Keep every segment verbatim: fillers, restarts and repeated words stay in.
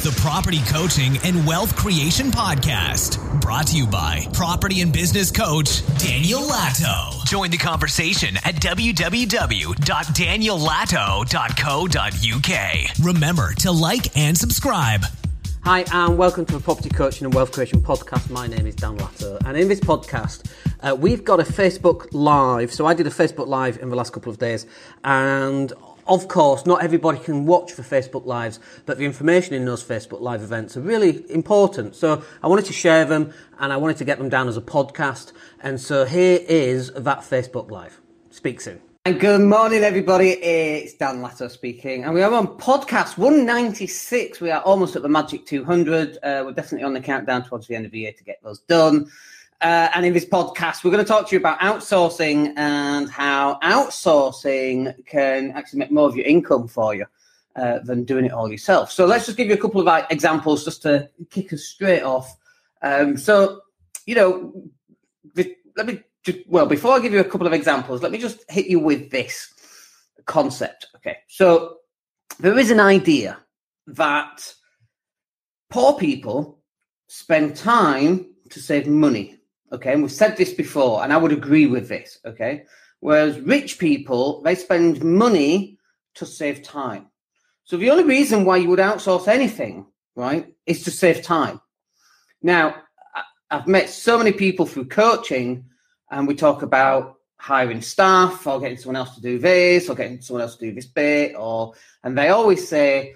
the Property Coaching and Wealth Creation Podcast. Brought to you by property and business coach Daniel Latto. Join the conversation at w w w dot daniel latto dot co dot u k. Remember to like and subscribe. Hi, and welcome to the Property Coaching and Wealth Creation Podcast. My name is Dan Latto, and in this podcast, uh, we've got a Facebook Live. So I did a Facebook Live in the last couple of days, and of course, not everybody can watch the Facebook Lives, but the information in those Facebook Live events are really important. So I wanted to share them, and I wanted to get them down as a podcast. And so here is that Facebook Live. Speak soon. And good morning, everybody. It's Dan Latto speaking, and we are on podcast one ninety-six. We are almost at the magic two hundred. Uh, we're definitely on the countdown towards the end of the year to get those done. Uh, and in this podcast, we're going to talk to you about outsourcing and how outsourcing can actually make more of your income for you uh, than doing it all yourself. So let's just give you a couple of like, examples just to kick us straight off. Um, so, you know, let me just, well, before I give you a couple of examples, let me just hit you with this concept. Okay, so there is an idea that poor people spend time to save money. Okay, and we've said this before, and I would agree with this, okay? Whereas rich people, they spend money to save time. So the only reason why you would outsource anything, right, is to save time. Now, I've met so many people through coaching, and we talk about hiring staff or getting someone else to do this or getting someone else to do this bit, or and they always say,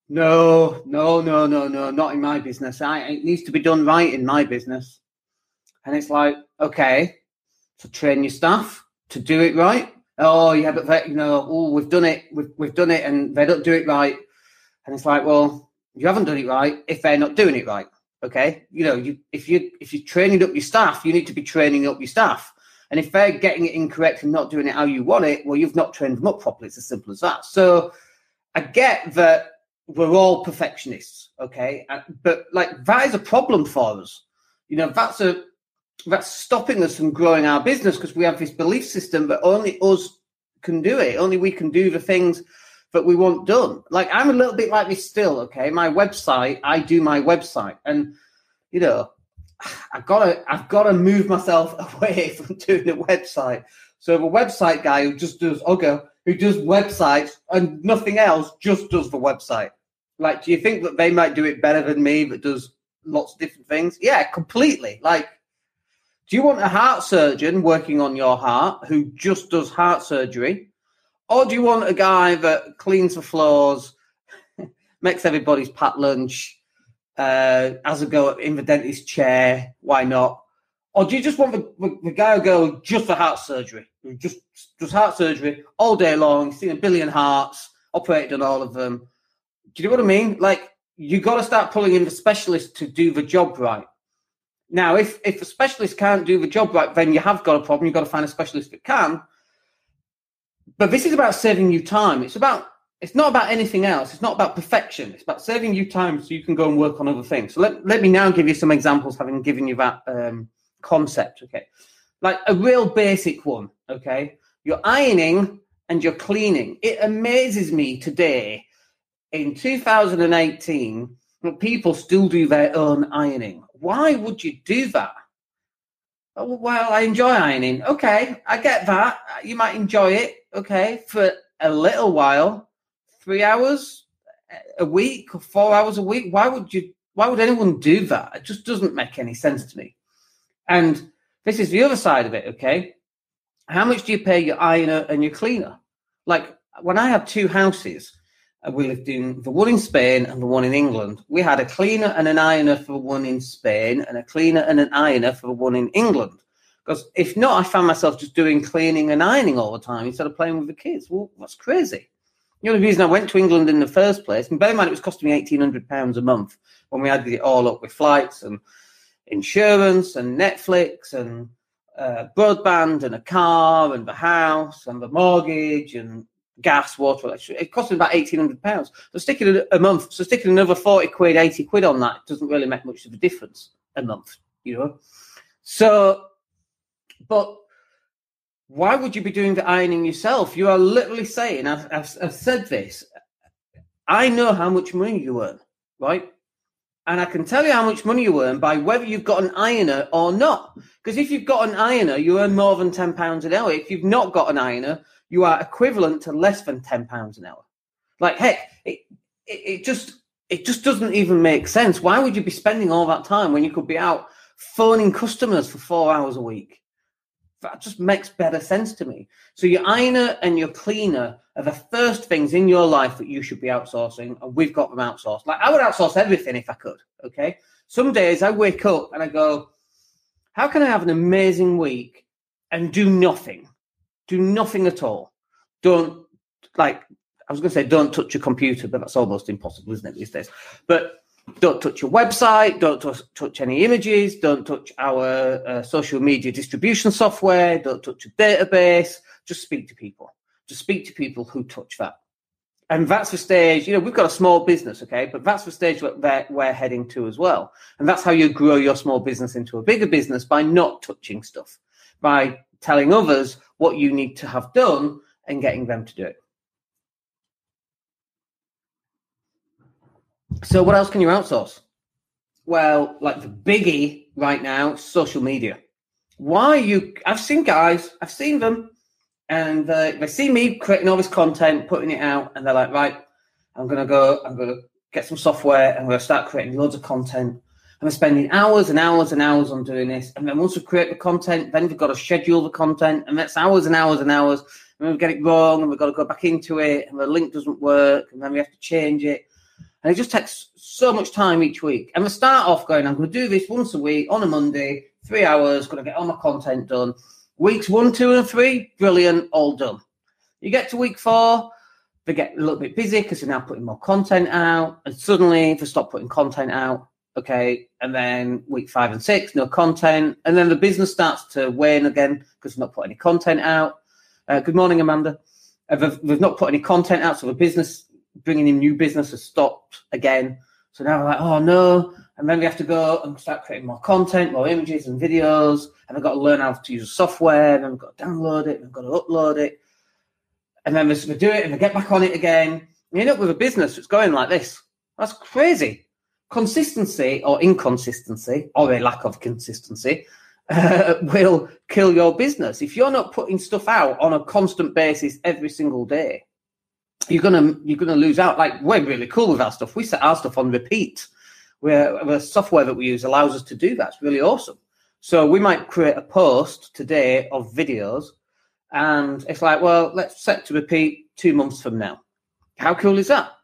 no, no, no, no, no, not in my business. I, it needs to be done right in my business. And it's like, okay, so train your staff to do it right. Oh, yeah, but they, you know, oh, we've done it, we've we've done it, and they don't do it right. And it's like, well, you haven't done it right if they're not doing it right. Okay, you know, you if you if you're training up your staff, you need to be training up your staff. And if they're getting it incorrect and not doing it how you want it, well, you've not trained them up properly. It's as simple as that. So I get that we're all perfectionists, okay, but like that is a problem for us. You know, that's a that's stopping us from growing our business because we have this belief system that only us can do it. Only we can do the things that we want done. Like I'm a little bit like this still, okay? My website, I do my website. And, you know, I've got to I've got to move myself away from doing the website. So the website guy who just does, okay, who does websites and nothing else, just does the website. Like, do you think that they might do it better than me that does lots of different things? Yeah, completely. Like, do you want a heart surgeon working on your heart who just does heart surgery? Or do you want a guy that cleans the floors, makes everybody's packed lunch, uh, has a go in the dentist's chair? Why not? Or do you just want the, the, the guy who goes just for heart surgery? Who just does heart surgery all day long, seen a billion hearts, operated on all of them. Do you know what I mean? Like, you got to start pulling in the specialist to do the job right. Now, if, if a specialist can't do the job right, then you have got a problem. You've got to find a specialist that can. But this is about saving you time. It's about it's not about anything else. It's not about perfection. It's about saving you time so you can go and work on other things. So let, let me now give you some examples, having given you that um, concept, okay? Like a real basic one, okay? You're ironing and you're cleaning. It amazes me today, in two thousand eighteen, that people still do their own ironing. Why would you do that? Oh, well, I enjoy ironing. Okay, I get that. You might enjoy it, okay, for a little while, three hours a week or four hours a week. Why would you? Why would anyone do that? It just doesn't make any sense to me. And this is the other side of it, okay? How much do you pay your ironer and your cleaner? Like when I had two houses, we lived in the one in Spain and the one in England. We had a cleaner and an ironer for the one in Spain and a cleaner and an ironer for the one in England. Because if not, I found myself just doing cleaning and ironing all the time instead of playing with the kids. Well, that's crazy. The only reason I went to England in the first place, and bear in mind it was costing me eighteen hundred pounds a month when we added it all up with flights and insurance and Netflix and uh, broadband and a car and the house and the mortgage and gas, water, electricity. It cost me about eighteen hundred pounds. So sticking a month, so sticking another forty quid, eighty quid on that doesn't really make much of a difference a month, you know. So, but why would you be doing the ironing yourself? You are literally saying, I've, I've, I've said this, I know how much money you earn, right? And I can tell you how much money you earn by whether you've got an ironer or not. Because if you've got an ironer, you earn more than ten pounds an hour. If you've not got an ironer, you are equivalent to less than ten pounds an hour. Like, heck, it, it, it just it just doesn't even make sense. Why would you be spending all that time when you could be out phoning customers for four hours a week? That just makes better sense to me. So your ironer and your cleaner are the first things in your life that you should be outsourcing, and we've got them outsourced. Like, I would outsource everything if I could, okay? Some days I wake up and I go, how can I have an amazing week and do nothing? Do nothing at all. Don't, like, I was going to say don't touch your computer, but that's almost impossible, isn't it, these days? But don't touch your website, don't t- touch any images, don't touch our uh, social media distribution software, don't touch a database, just speak to people. Just speak to people who touch that. And that's the stage, you know, we've got a small business, okay, but that's the stage that we're heading to as well. And that's how you grow your small business into a bigger business, by not touching stuff, by telling others what you need to have done and getting them to do it. So what else can you outsource? Well, like the biggie right now, social media. Why you, I've seen guys, I've seen them, and uh, they see me creating all this content, putting it out, and they're like, right, I'm going to go, I'm going to get some software, and I'm going to start creating loads of content. And they're spending hours and hours and hours on doing this. And then once we create the content, then we've got to schedule the content, and that's hours and hours and hours. And we get it wrong, and we've got to go back into it, and the link doesn't work, and then we have to change it. And it just takes so much time each week. And we start off going, I'm going to do this once a week on a Monday, three hours, going to get all my content done. Weeks one, two, and three, brilliant, all done. You get to week four, they get a little bit busy because they're now putting more content out. And suddenly they stop putting content out. Okay. And then week five and six, no content. And then the business starts to wane again because they've not put any content out. Uh, good morning, Amanda. Uh, they've, they've not put any content out, so the business bringing in new business has stopped again. So now we're like, oh no. And then we have to go and start creating more content, more images and videos. And we've got to learn how to use the software. And then we've got to download it. And we've got to upload it. And then we do it and we get back on it again. You end up with a business that's going like this. That's crazy. Consistency or inconsistency, or a lack of consistency, uh, will kill your business. If you're not putting stuff out on a constant basis every single day, you're gonna you're gonna lose out. Like, we're really cool with our stuff. We set our stuff on repeat. Where the software that we use allows us to do that. It's really awesome. So we might create a post today of videos, and it's like, well, let's set to repeat two months from now. How cool is that?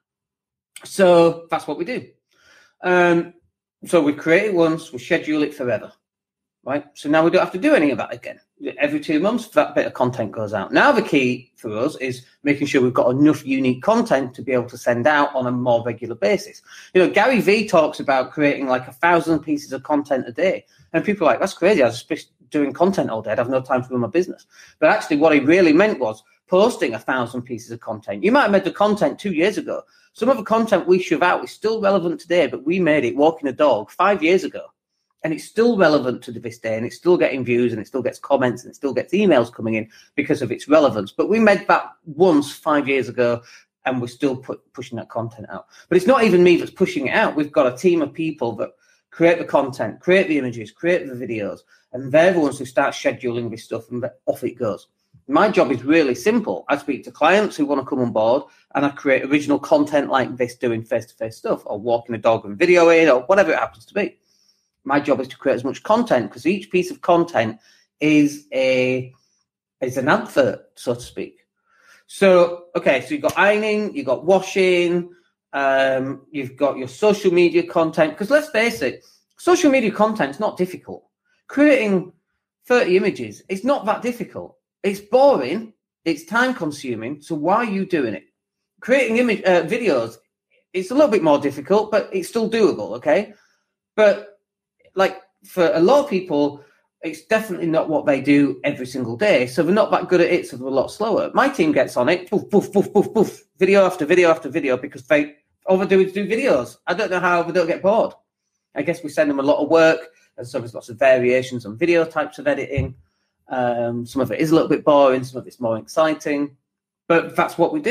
So that's what we do. Um, so we create it once, we schedule it forever, right? So now we don't have to do any of that again. Every two months, that bit of content goes out. Now the key for us is making sure we've got enough unique content to be able to send out on a more regular basis. You know, Gary Vee talks about creating like a thousand pieces of content a day. And people are like, that's crazy. I was just doing content all day. I'd have no time to run my business. But actually what he really meant was posting a thousand pieces of content. You might have made the content two years ago. Some of the content we shove out is still relevant today, but we made it walking a dog five years ago. And it's still relevant to this day, and it's still getting views, and it still gets comments, and it still gets emails coming in because of its relevance. But we made that once five years ago, and we're still put, pushing that content out. But it's not even me that's pushing it out. We've got a team of people that create the content, create the images, create the videos, and they're the ones who start scheduling this stuff, and off it goes. My job is really simple. I speak to clients who want to come on board, and I create original content like this, doing face-to-face stuff, or walking a dog and videoing, or whatever it happens to be. My job is to create as much content, because each piece of content is a is an advert, so to speak. So, okay, so you've got ironing, you've got washing, um, you've got your social media content. Because let's face it, social media content is not difficult. Creating thirty images, it's not that difficult. It's boring, it's time consuming, so why are you doing it? Creating image uh, videos, it's a little bit more difficult, but it's still doable, okay? But like for a lot of people, it's definitely not what they do every single day. So they're not that good at it, so they're a lot slower. My team gets on it, poof, poof, poof, poof, poof, video after video after video, because they all they do is do videos. I don't know how they don't get bored. I guess we send them a lot of work, and so there's lots of variations on video types of editing. Um, some of it is a little bit boring, some of it's more exciting, but that's what we do.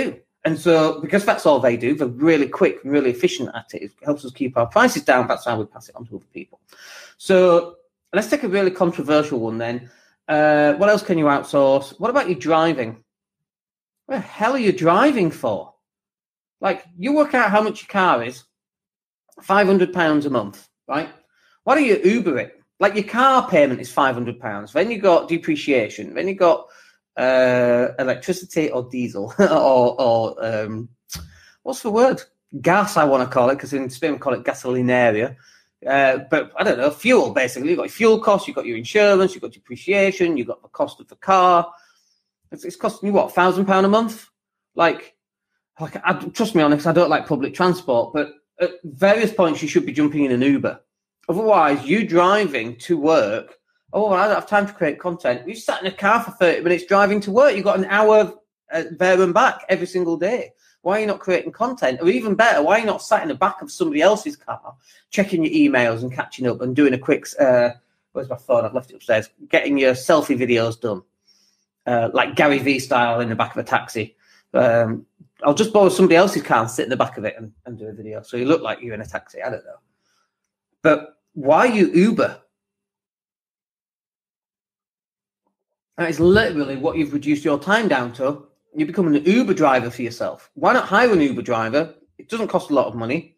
And so because that's all they do, they're really quick and really efficient at it. It helps us keep our prices down. That's how we pass it on to other people. So let's take a really controversial one then. Uh, what else can you outsource? What about your driving? What the hell are you driving for? Like, you work out how much your car is, five hundred pounds a month, right? Why don't you Uber it? Like, your car payment is five hundred pounds. Then you got depreciation. Then you got uh, electricity or diesel or, or um, what's the word? Gas, I want to call it, because in Spain we call it gasolinaria. Uh, but I don't know, fuel, basically. You've got your fuel costs, you've got your insurance, you've got depreciation, you've got the cost of the car. It's, it's costing you, what, one thousand pounds a month? Like, like I, trust me on this, I don't like public transport, but at various points you should be jumping in an Uber. Otherwise, you driving to work, oh, well, I don't have time to create content. You sat in a car for thirty minutes driving to work. You've got an hour uh, there and back every single day. Why are you not creating content? Or even better, why are you not sat in the back of somebody else's car, checking your emails and catching up and doing a quick, uh, where's my phone? I've left it upstairs. Getting your selfie videos done, uh, like Gary Vee style in the back of a taxi. Um, I'll just borrow somebody else's car and sit in the back of it and, and do a video. So you look like you're in a taxi. I don't know. But why you Uber? That is literally what you've reduced your time down to. You become an Uber driver for yourself. Why not hire an Uber driver? It doesn't cost a lot of money.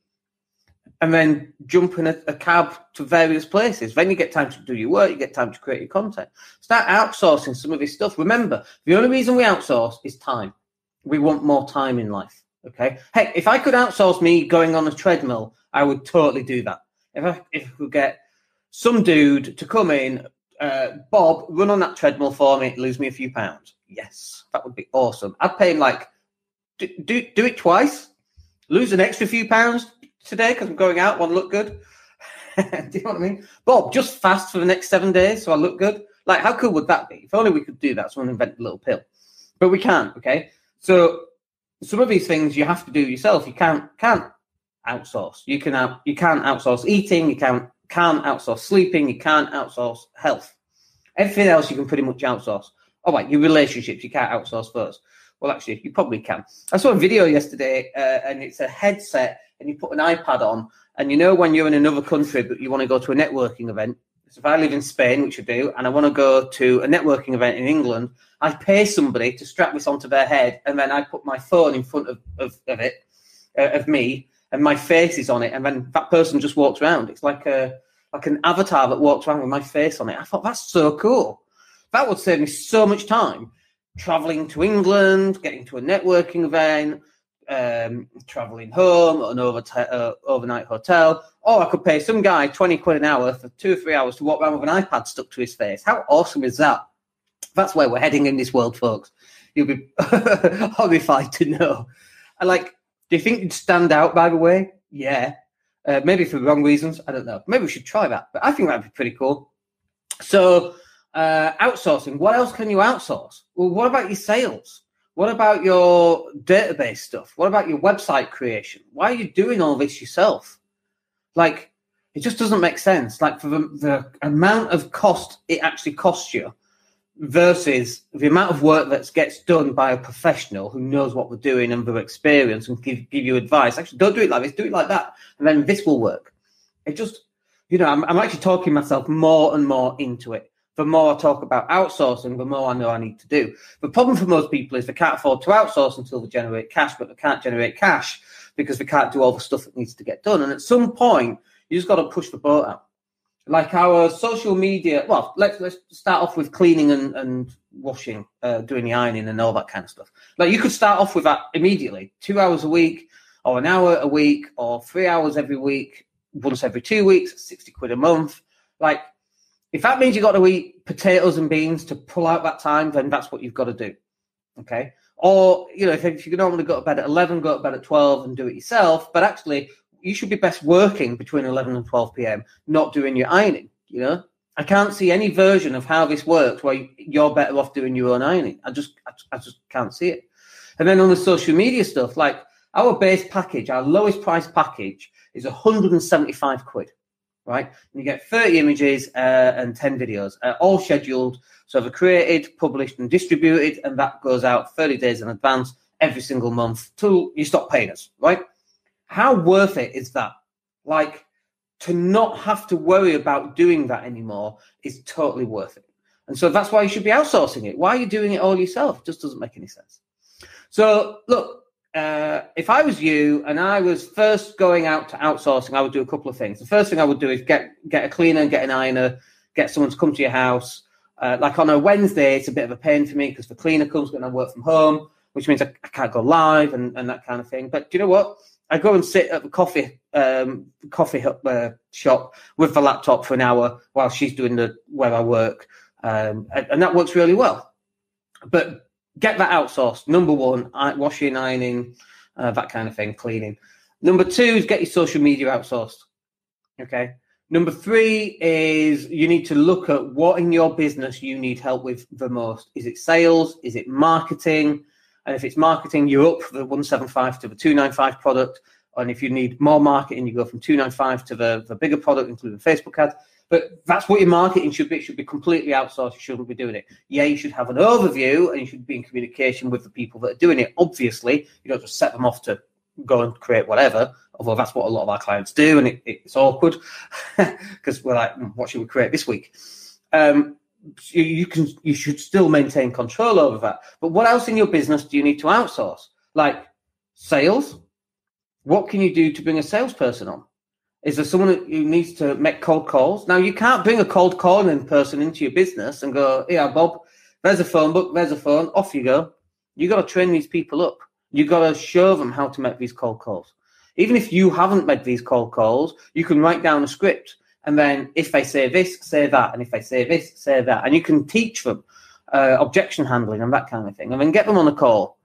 And then jump in a, a cab to various places. Then you get time to do your work. You get time to create your content. Start outsourcing some of this stuff. Remember, the only reason we outsource is time. We want more time in life. Okay. Hey, if I could outsource me going on a treadmill, I would totally do that. If I, if I could get some dude to come in, uh, Bob, run on that treadmill for me, lose me a few pounds. Yes, that would be awesome. I'd pay him like, do, do, do it twice, lose an extra few pounds today because I'm going out, want to look good. Do you know what I mean? Bob, just fast for the next seven days so I look good. Like, how cool would that be? If only we could do that, someone invent a little pill. But we can't, okay? So some of these things you have to do yourself. You can't can't outsource. You can out, you can't outsource eating. You can't can't outsource sleeping. You can't outsource health. Everything else you can pretty much outsource. Oh, right, your relationships you can't outsource first. Well, actually, you probably can. I saw a video yesterday, uh, and it's a headset, and you put an iPad on, and you know when you're in another country, but you want to go to a networking event. So if I live in Spain, which I do, and I want to go to a networking event in England, I pay somebody to strap this onto their head, and then I put my phone in front of, of, of it, uh, of me, and my face is on it, and then that person just walks around. It's like a like an avatar that walks around with my face on it. I thought, that's so cool. That would save me so much time traveling to England, getting to a networking event, um, traveling home, or an over uh, overnight hotel. Or I could pay some guy twenty quid an hour for two or three hours to walk around with an iPad stuck to his face. How awesome is that? That's where we're heading in this world, folks. You'll be horrified to know. I like, do you think you'd stand out, by the way? Yeah. Uh, maybe for the wrong reasons. I don't know. Maybe we should try that. But I think that'd be pretty cool. So, uh, outsourcing. What else can you outsource? Well, what about your sales? What about your database stuff? What about your website creation? Why are you doing all this yourself? Like, it just doesn't make sense. Like, for the, the amount of cost it actually costs you versus the amount of work that gets done by a professional who knows what they're doing and their experience and give, give you advice. Actually, don't do it like this, do it like that, and then this will work. It just, you know, I'm, I'm actually talking myself more and more into it. The more I talk about outsourcing, the more I know I need to do. The problem for most people is they can't afford to outsource until they generate cash, but they can't generate cash because they can't do all the stuff that needs to get done. And at some point, you just got to push the boat out. Like our social media, well, let's let's start off with cleaning and, and washing, uh, doing the ironing and all that kind of stuff. Like, you could start off with that immediately, two hours a week or an hour a week or three hours every week, once every two weeks, sixty quid a month. Like, if that means you've got to eat potatoes and beans to pull out that time, then that's what you've got to do, okay? Or, you know, if, if you can normally go to bed at eleven, go to bed at twelve and do it yourself, but actually you should be best working between eleven and twelve p.m., not doing your ironing, you know? I can't see any version of how this works where you're better off doing your own ironing. I just, I, I just can't see it. And then on the social media stuff, like our base package, our lowest price package is one hundred seventy-five quid. Right, and you get thirty images uh, and ten videos, uh, all scheduled. So they're created, published, and distributed, and that goes out thirty days in advance. every single month till you stop paying us, right? How worth it is that? Like, to not have to worry about doing that anymore is totally worth it. And so that's why you should be outsourcing it. Why are you doing it all yourself? It just doesn't make any sense. So look, uh, if I was you and I was first going out to outsourcing, I would do a couple of things. The first thing I would do is get, get a cleaner, get an ironer, get someone to come to your house. Uh, like on a Wednesday, it's a bit of a pain for me because the cleaner comes when I work from home, which means I, I can't go live and, and that kind of thing. But do you know what? I go and sit at the coffee um, coffee uh, shop with the laptop for an hour while she's doing the where I work. Um, and, and that works really well. But get that outsourced. Number one, washing, ironing, uh, that kind of thing, cleaning. Number two is get your social media outsourced. Okay. Number three is you need to look at what in your business you need help with the most. Is it sales? Is it marketing? And if it's marketing, you're up for the one seventy-five to the two ninety-five product. And if you need more marketing, you go from two ninety-five to the, the bigger product, including Facebook ads. But that's what your marketing should be. It should be completely outsourced. You shouldn't be doing it. Yeah, you should have an overview and you should be in communication with the people that are doing it. Obviously, you don't just set them off to go and create whatever, although that's what a lot of our clients do, and it, it's awkward because we're like, what should we create this week? Um, you, you can, you should still maintain control over that. But what else in your business do you need to outsource? Like sales? What can you do to bring a salesperson on? Is there someone who needs to make cold calls? Now, you can't bring a cold calling person into your business and go, yeah, Bob, there's a phone book, there's a phone, off you go. You got to train these people up. You got to show them how to make these cold calls. Even if you haven't made these cold calls, you can write down a script. And then if they say this, say that. And if they say this, say that. And you can teach them uh, objection handling and that kind of thing. And then get them on a call.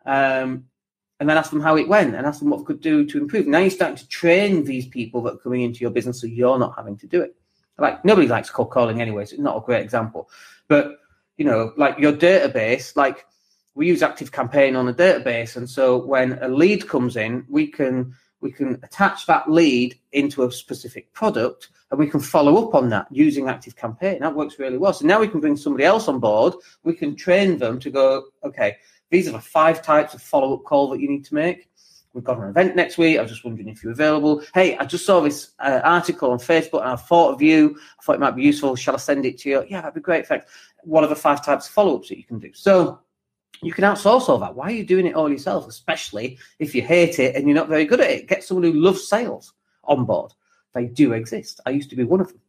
Um, and then ask them how it went and ask them what they could do to improve. Now you're starting to train these people that are coming into your business so you're not having to do it. Like, nobody likes cold calling anyway, so it's not a great example. But, you know, like your database, like, we use ActiveCampaign on a database, and so when a lead comes in, we can we can attach that lead into a specific product, and we can follow up on that using ActiveCampaign. That works really well. So now we can bring somebody else on board. We can train them to go, okay, these are the five types of follow-up call that you need to make. We've got an event next week. I was just wondering if you're available. Hey, I just saw this uh, article on Facebook, and I thought of you. I thought it might be useful. Shall I send it to you? Yeah, that'd be great. Thanks. What are the five types of follow-ups that you can do? So you can outsource all that. Why are you doing it all yourself, especially if you hate it and you're not very good at it? Get someone who loves sales on board. They do exist. I used to be one of them.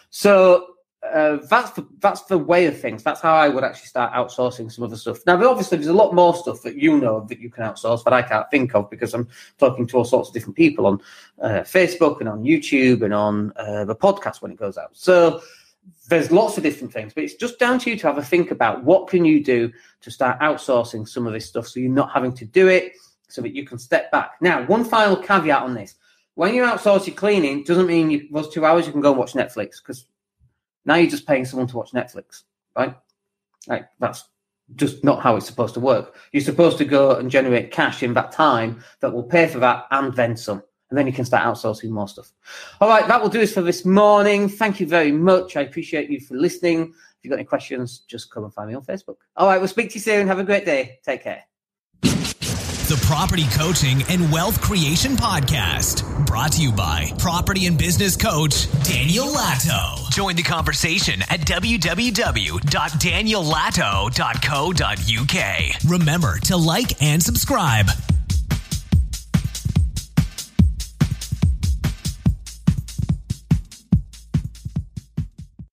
So uh, that's the, that's the way of things. That's how I would actually start outsourcing some of the stuff. Now, but obviously, there's a lot more stuff that you know that you can outsource that I can't think of because I'm talking to all sorts of different people on uh, Facebook and on YouTube and on uh, the podcast when it goes out. So there's lots of different things, but it's just down to you to have a think about what can you do to start outsourcing some of this stuff so you're not having to do it, so that you can step back. Now, one final caveat on this. When you outsource your cleaning, doesn't mean you, those two hours you can go and watch Netflix, because now you're just paying someone to watch Netflix, right? Like, that's just not how it's supposed to work. You're supposed to go and generate cash in that time that will pay for that and then some. And then you can start outsourcing more stuff. All right, that will do us for this morning. Thank you very much. I appreciate you for listening. If you've got any questions, just come and find me on Facebook. All right, we'll speak to you soon. Have a great day. Take care. The Property Coaching and Wealth Creation Podcast, brought to you by property and business coach Daniel Latto. Join the conversation at w w w dot daniel latto dot co dot u k. Remember to like and subscribe.